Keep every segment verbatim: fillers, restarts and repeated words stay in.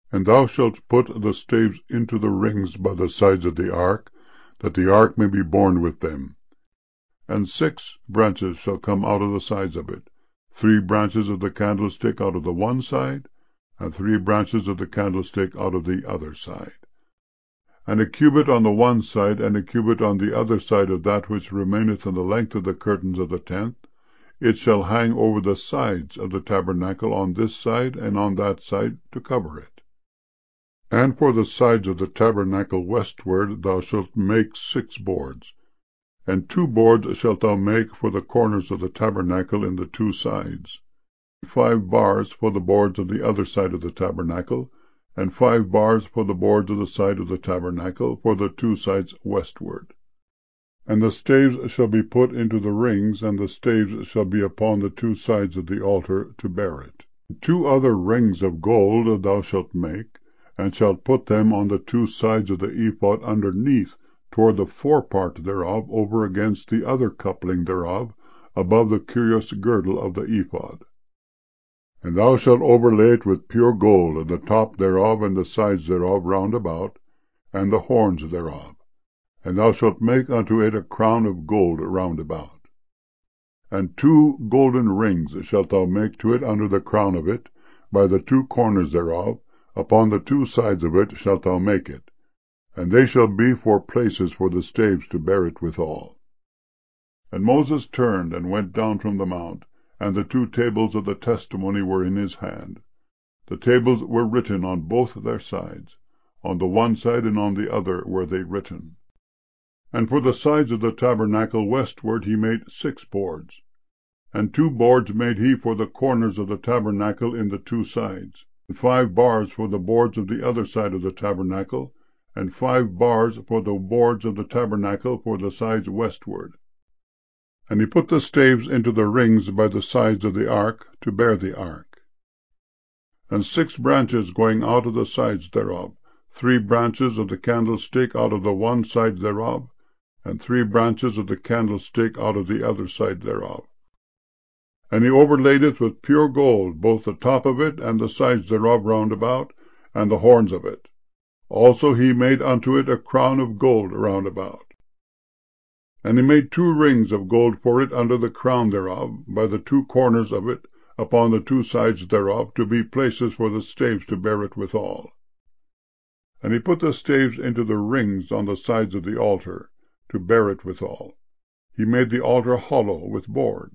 And thou shalt put the staves into the rings by the sides of the ark, that the ark may be borne with them. And six branches shall come out of the sides of it, three branches of the candlestick out of the one side, and three branches of the candlestick out of the other side. And a cubit on the one side, and a cubit on the other side of that which remaineth in the length of the curtains of the tent, it shall hang over the sides of the tabernacle on this side and on that side, to cover it. And for the sides of the tabernacle westward thou shalt make six boards. And two boards shalt thou make for the corners of the tabernacle in the two sides, five bars for the boards of the other side of the tabernacle, and five bars for the boards of the side of the tabernacle for the two sides westward. And the staves shall be put into the rings, and the staves shall be upon the two sides of the altar to bear it. Two other rings of gold thou shalt make, and shalt put them on the two sides of the ephod underneath, toward the forepart thereof, over against the other coupling thereof, above the curious girdle of the ephod. And thou shalt overlay it with pure gold, and the top thereof, and the sides thereof round about, and the horns thereof. And thou shalt make unto it a crown of gold round about. And two golden rings shalt thou make to it under the crown of it, by the two corners thereof, upon the two sides of it shalt thou make it, and they shall be for places for the staves to bear it withal. And Moses turned and went down from the mount, and the two tables of the testimony were in his hand. The tables were written on both their sides, on the one side and on the other were they written. And for the sides of the tabernacle westward he made six boards. And two boards made he for the corners of the tabernacle in the two sides, and five bars for the boards of the other side of the tabernacle, and five bars for the boards of the tabernacle for the sides westward. And he put the staves into the rings by the sides of the ark, to bear the ark. And six branches going out of the sides thereof, three branches of the candlestick out of the one side thereof, and three branches of the candlestick out of the other side thereof. And he overlaid it with pure gold, both the top of it, and the sides thereof round about, and the horns of it. Also he made unto it a crown of gold round about. And he made two rings of gold for it under the crown thereof, by the two corners of it, upon the two sides thereof, to be places for the staves to bear it withal. And he put the staves into the rings on the sides of the altar, to bear it withal. He made the altar hollow with boards.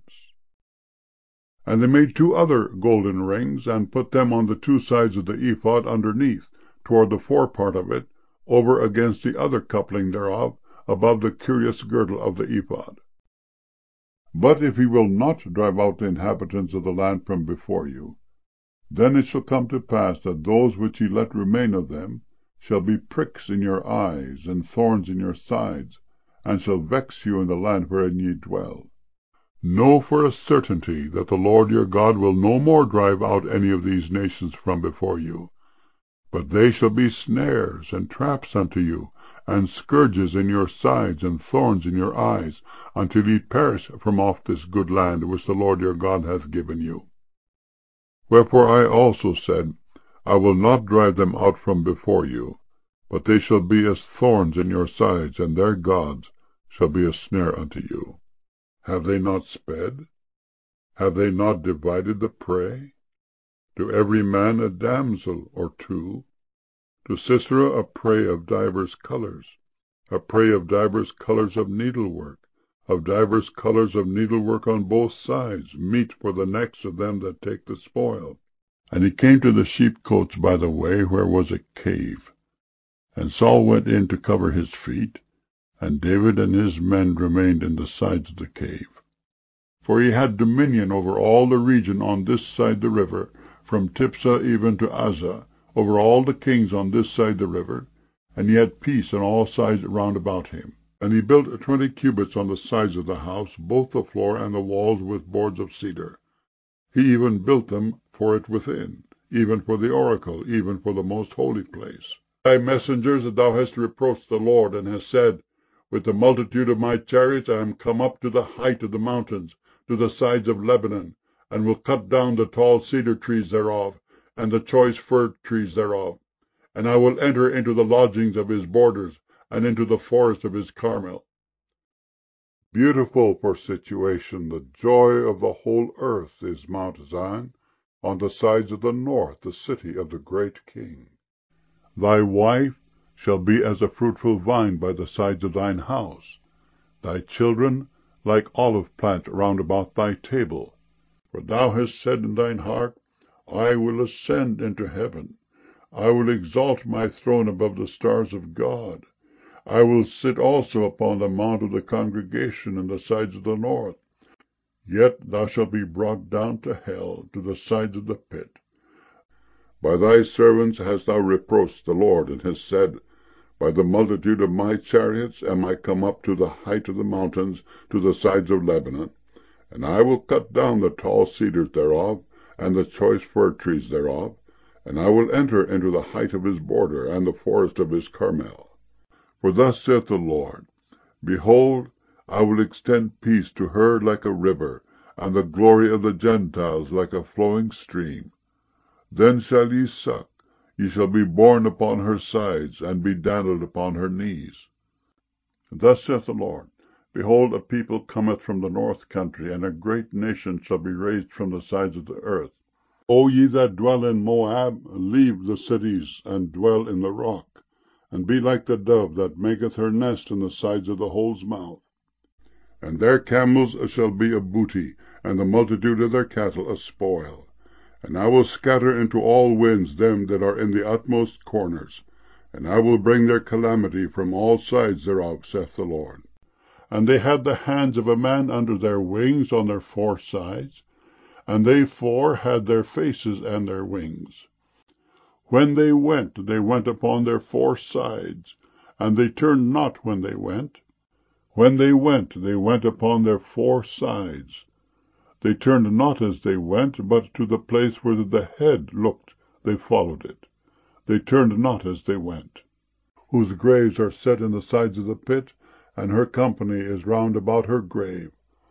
And they made two other golden rings, and put them on the two sides of the ephod underneath, toward the forepart of it, over against the other coupling thereof, above the curious girdle of the ephod. But if he will not drive out the inhabitants of the land from before you, then it shall come to pass that those which ye let remain of them shall be pricks in your eyes, and thorns in your sides, and shall vex you in the land wherein ye dwell. Know for a certainty that the Lord your God will no more drive out any of these nations from before you, but they shall be snares and traps unto you, and scourges in your sides, and thorns in your eyes, until ye perish from off this good land which the Lord your God hath given you. Wherefore I also said, I will not drive them out from before you, but they shall be as thorns in your sides, and their gods shall be a snare unto you. Have they not sped? Have they not divided the prey? To every man a damsel or two, to Sisera a prey of divers colors, a prey of divers colors of needlework, of divers colors of needlework on both sides, meat for the necks of them that take the spoil. And he came to the sheepcotes by the way, where was a cave. And Saul went in to cover his feet, and David and his men remained in the sides of the cave. For he had dominion over all the region on this side the river, from Tipsah even to Azzah, over all the kings on this side the river, and he had peace on all sides round about him. And he built twenty cubits on the sides of the house, both the floor and the walls with boards of cedar. He even built them for it within, even for the oracle, even for the most holy place. Thy messengers that thou hast reproached the Lord, and hast said, With the multitude of my chariots I am come up to the height of the mountains, to the sides of Lebanon, and will cut down the tall cedar trees thereof, and the choice fir trees thereof. and I will enter into the lodgings of his borders, and into the forest of his Carmel. Beautiful for situation, the joy of the whole earth is Mount Zion, on the sides of the north, the city of the great King. Thy wife shall be as a fruitful vine by the sides of thine house, thy children like olive plant round about thy table. For thou hast said in thine heart, I will ascend into heaven. I will exalt my throne above the stars of God. I will sit also upon the mount of the congregation in the sides of the north. Yet thou shalt be brought down to hell, to the sides of the pit. By thy servants hast thou reproached the Lord, and hast said, By the multitude of my chariots am I come up to the height of the mountains, to the sides of Lebanon. And I will cut down the tall cedars thereof, and the choice fir trees thereof, and I will enter into the height of his border, and the forest of his Carmel. For thus saith the Lord, Behold, I will extend peace to her like a river, and the glory of the Gentiles like a flowing stream. Then shall ye suck, ye shall be borne upon her sides, and be dandled upon her knees. Thus saith the Lord, Behold, a people cometh from the north country, and a great nation shall be raised from the sides of the earth. O ye that dwell in Moab, leave the cities, and dwell in the rock, and be like the dove that maketh her nest in the sides of the hole's mouth. And their camels shall be a booty, and the multitude of their cattle a spoil. And I will scatter into all winds them that are in the utmost corners, and I will bring their calamity from all sides thereof, saith the Lord. And they had the hands of a man under their wings on their four sides, and they four had their faces and their wings. When they went, they went upon their four sides, and they turned not when they went. When they went, they went upon their four sides. They turned not as they went, but to the place where the head looked they followed it. They turned not as they went. Whose graves are set in the sides of the pit, and her company is round about her grave.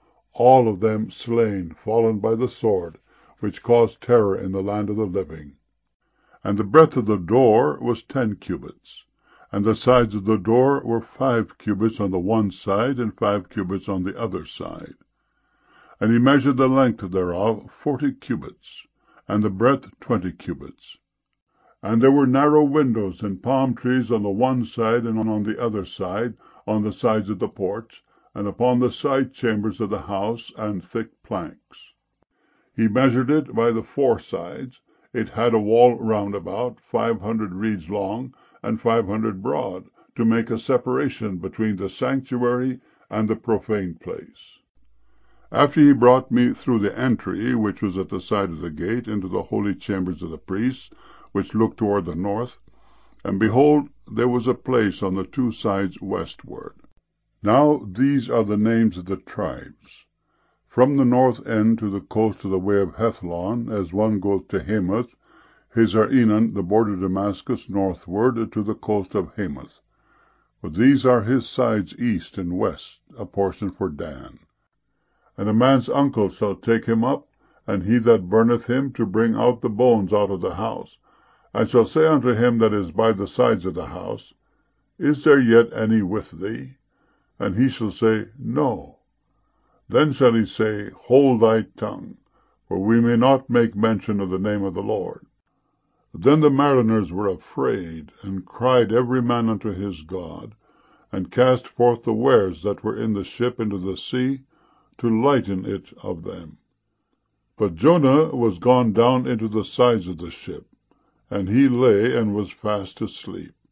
All of them slain, fallen by the sword, which caused terror in the land of the living. And the breadth of the door was ten cubits, and the sides of the door were five cubits on the one side, and five cubits on the other side. And he measured the length thereof forty cubits, and the breadth twenty cubits. And there were narrow windows and palm trees on the one side and on the other side, on the sides of the porch, and upon the side chambers of the house, and thick planks. He measured it by the four sides. It had a wall round about, five hundred reeds long, and five hundred broad, to make a separation between the sanctuary and the profane place. After he brought me through the entry, which was at the side of the gate, into the holy chambers of the priests, which looked toward the north, and behold, there was a place on the two sides westward. Now these are the names of the tribes. From the north end to the coast of the way of Hethlon, as one goeth to Hamath, Hazar-Enan, the border of Damascus, northward to the coast of Hamath. For these are his sides east and west, a portion for Dan. And a man's uncle shall take him up, and he that burneth him, to bring out the bones out of the house, and shall say unto him that is by the sides of the house, Is there yet any with thee? And he shall say, No. Then shall he say, Hold thy tongue, for we may not make mention of the name of the Lord. Then the mariners were afraid, and cried every man unto his God, and cast forth the wares that were in the ship into the sea, to lighten it of them. But Jonah was gone down into the sides of the ship, and he lay and was fast asleep.